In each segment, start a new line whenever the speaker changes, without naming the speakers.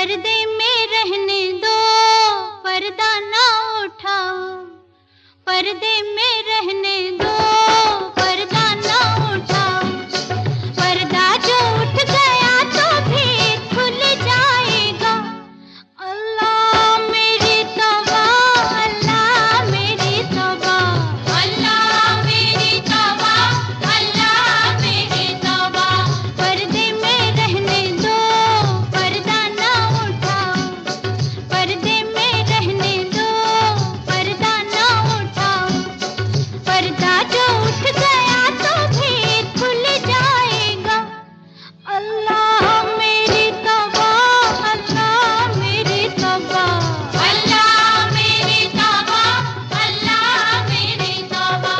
पर्दे में रहने दो, पर्दा ना उठाओ। पर्दे में रहने दो, पर्दा ना उठाओ। पर्दा जो उठ गया तो भी खुल जाएगा। अल्लाह मेरी तौबा, अल्लाह मेरी तौबा, अल्लाह मेरी तौबा, अल्लाह मेरी तौबा। पर्दे में रहने दो, पर्दा ना उठाओ। पर्दे में रहने दो, पर्दा ना उठाओ। पर्दा जो उठ गया तो भी खुल जाएगा। अल्लाह मेरी तौबा, अल्लाह मेरी तौबा, अल्लाह मेरी तौबा, अल्लाह मेरी तौबा।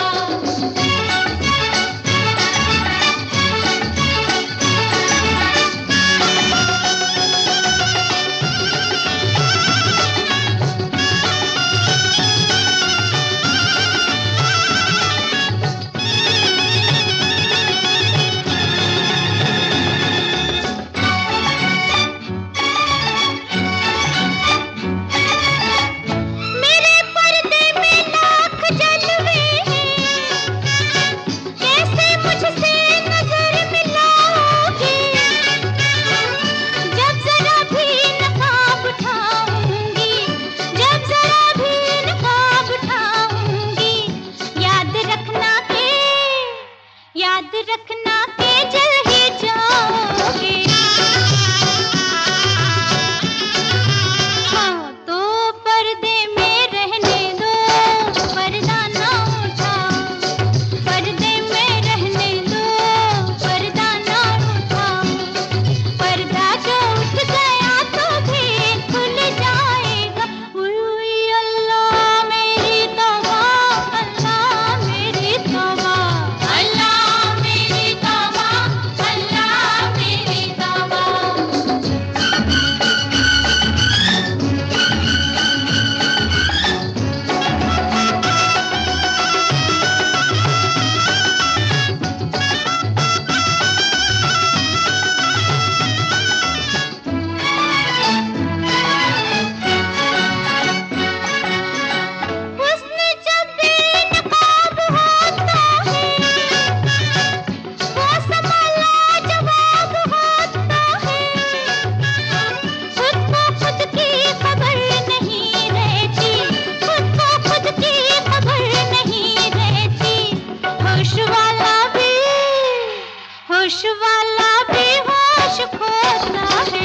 मेरे पर्दे में लाख जलवे हैं, कैसे मुझसे नजर मिलाओगे? जब जरा भी नकाब उठाऊंगी, जब जरा भी नकाब उठाऊंगी, याद रखना के जल ही जाओगे। हाँ तो पर्दे में रहने दो, पर्दा ना उठाओ। पर्दे में रहने दो, पर्दा ना उठाओ। पर्दा जो उठ गया तो भी खुल जाएगा। उई अल्लाह मेरी तौबा, अल्लाह मेरी तौबा, अल्लाह मेरी तौबा, अल्लाह मेरी तौबा। हुस्न जब बेनकाब होता है, वो समा लाजवाब होता है। खुद को खुद की खबर नहीं रहती, खुद को खुद की खबर नहीं रहती। होश वाला भी होश खोता है।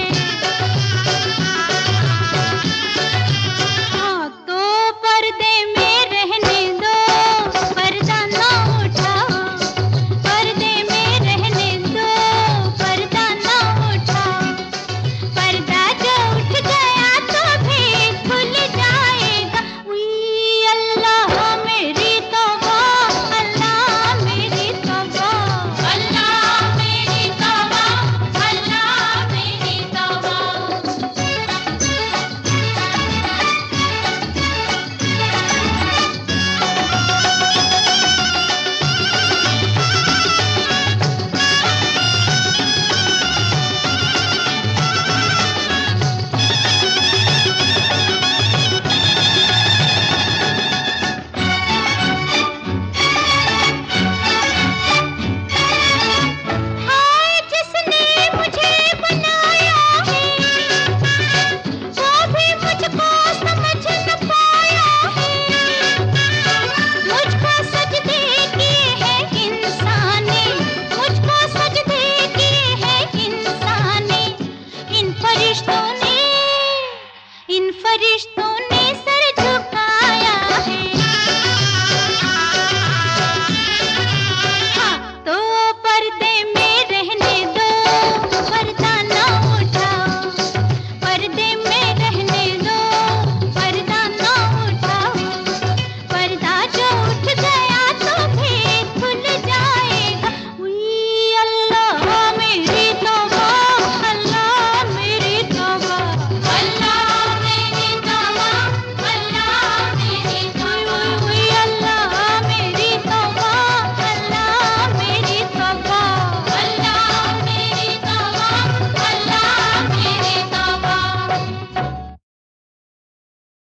हाँ तो पर्दे में रहने दो, पर्दा ना उठाओ। पर्दे में रहने दो, पर्दा ना उठाओ। पर्दा जो उठ गया तो भी खुल जाएगा। उई अल्लाह मेरी तौबा, अल्लाह मेरी तौबा, अल्लाह मेरी तौबा, अल्लाह मेरी तौबा। हाय जिसने मुझे बनाया है, वो भी मुझको समझ न पाया है। मुझको सजदे किए हैं इंसान ने, मुझको सजदे किए हैं इंसान ने। इन फरिश्तों ने